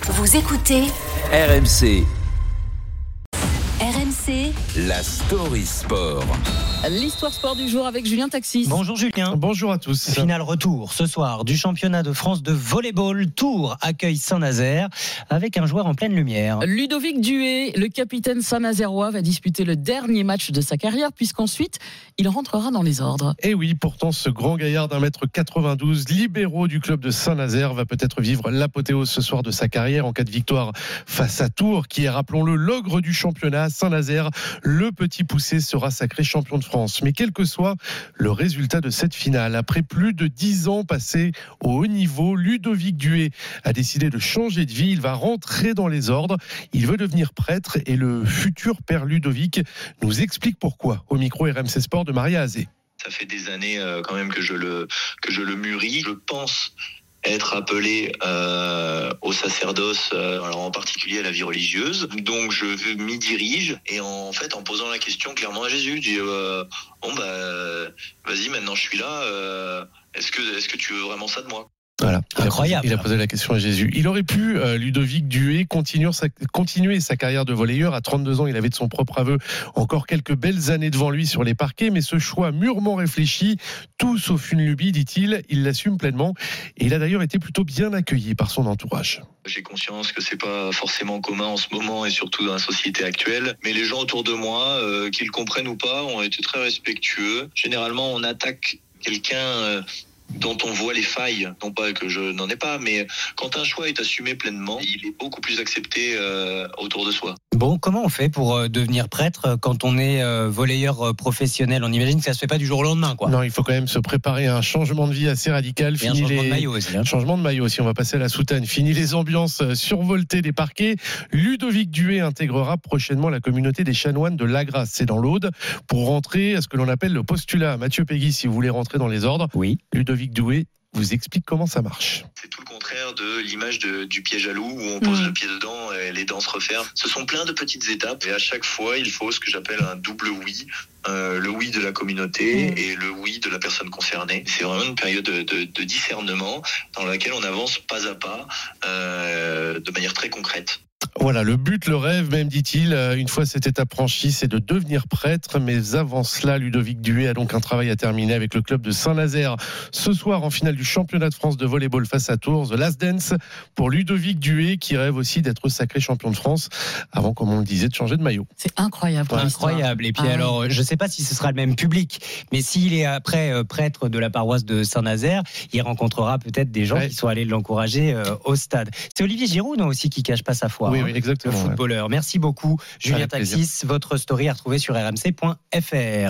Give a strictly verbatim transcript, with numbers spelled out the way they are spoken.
Vous écoutez R M C, R M C, la story sport. L'histoire sport du jour avec Julien Taxis. Bonjour Julien. Bonjour à tous. Finale retour ce soir du championnat de France de volleyball. Tours accueille Saint-Nazaire avec un joueur en pleine lumière. Ludovic Duhay, le capitaine saint-nazarois, va disputer le dernier match de sa carrière puisqu'ensuite il rentrera dans les ordres. Et oui, pourtant ce grand gaillard d'un mètre quatre-vingt-douze, libéraux du club de Saint-Nazaire, va peut-être vivre l'apothéose ce soir de sa carrière en cas de victoire face à Tours, qui est, rappelons-le, l'ogre du championnat. Saint-Nazaire, le petit poussé, sera sacré champion de France. Mais quel que soit le résultat de cette finale, après plus de dix ans passés au haut niveau, Ludovic Duhay a décidé de changer de vie. Il va rentrer dans les ordres. Il veut devenir prêtre et le futur père Ludovic nous explique pourquoi. Au micro R M C Sport de Maria Azé. Ça fait des années euh, quand même que je le que je le mûris. Je pense être appelé euh, au sacerdoce, euh, alors en particulier à la vie religieuse. Donc je m'y dirige et en fait en posant la question clairement à Jésus, je dis euh, bon bah vas-y, maintenant je suis là. Euh, est-ce que est-ce que tu veux vraiment ça de moi? Voilà, incroyable. Il a, posé, il a posé la question à Jésus. Il aurait pu, euh, Ludovic Duhay, continuer sa, continuer sa carrière de volleyeur. À trente-deux ans, il avait de son propre aveu encore quelques belles années devant lui sur les parquets, mais ce choix mûrement réfléchi, tout sauf une lubie, dit-il, il l'assume pleinement. Et il a d'ailleurs été plutôt bien accueilli par son entourage. J'ai conscience que c'est pas forcément commun en ce moment et surtout dans la société actuelle, mais les gens autour de moi, euh, qu'ils comprennent ou pas, ont été très respectueux. Généralement, on attaque quelqu'un euh, dont on voit les failles, non pas que je n'en ai pas, mais quand un choix est assumé pleinement, il est beaucoup plus accepté euh, autour de soi. Bon, comment on fait pour euh, devenir prêtre quand on est euh, volleyeur euh, professionnel? On imagine que ça se fait pas du jour au lendemain, quoi. Non, il faut quand même se préparer à un changement de vie assez radical. Et Fini un changement les... de maillot aussi. Hein. Changement de maillot aussi, on va passer à la soutane. Fini les ambiances survoltées des parquets. Ludovic Duhay intégrera prochainement la communauté des chanoines de Lagrasse, c'est dans l'Aude, pour rentrer à ce que l'on appelle le postulat. Mathieu Peggy, si vous voulez rentrer dans les ordres. Oui. Ludovic Duhay vous explique comment ça marche. C'est tout le contraire de l'image de, du piège à loup où on pose mmh. le pied dedans et les dents se referment. Ce sont plein de petites étapes et à chaque fois il faut ce que j'appelle un double oui. Euh, le oui de la communauté mmh. et le oui de la personne concernée. C'est vraiment une période de, de, de discernement dans laquelle on avance pas à pas euh, de manière très concrète. Voilà, le but, le rêve même, dit-il, une fois cette étape franchie, c'est de devenir prêtre. Mais avant cela, Ludovic Duhay a donc un travail à terminer avec le club de Saint-Nazaire. Ce soir, en finale du championnat de France de volleyball face à Tours, The Last Dance pour Ludovic Duhay, qui rêve aussi d'être sacré champion de France avant, comme on le disait, de changer de maillot. C'est incroyable. Ouais, incroyable. Et puis ah, alors, je ne sais pas si ce sera le même public, mais s'il est après euh, prêtre de la paroisse de Saint-Nazaire, il rencontrera peut-être des gens ouais. qui sont allés l'encourager euh, au stade. C'est Olivier Giroud, non, aussi, qui cache pas sa foi. Oui, hein, oui, exactement. Le footballeur. Ouais. Merci beaucoup, Julien Avec Taxis. plaisir. Votre story à retrouver sur r m c point f r.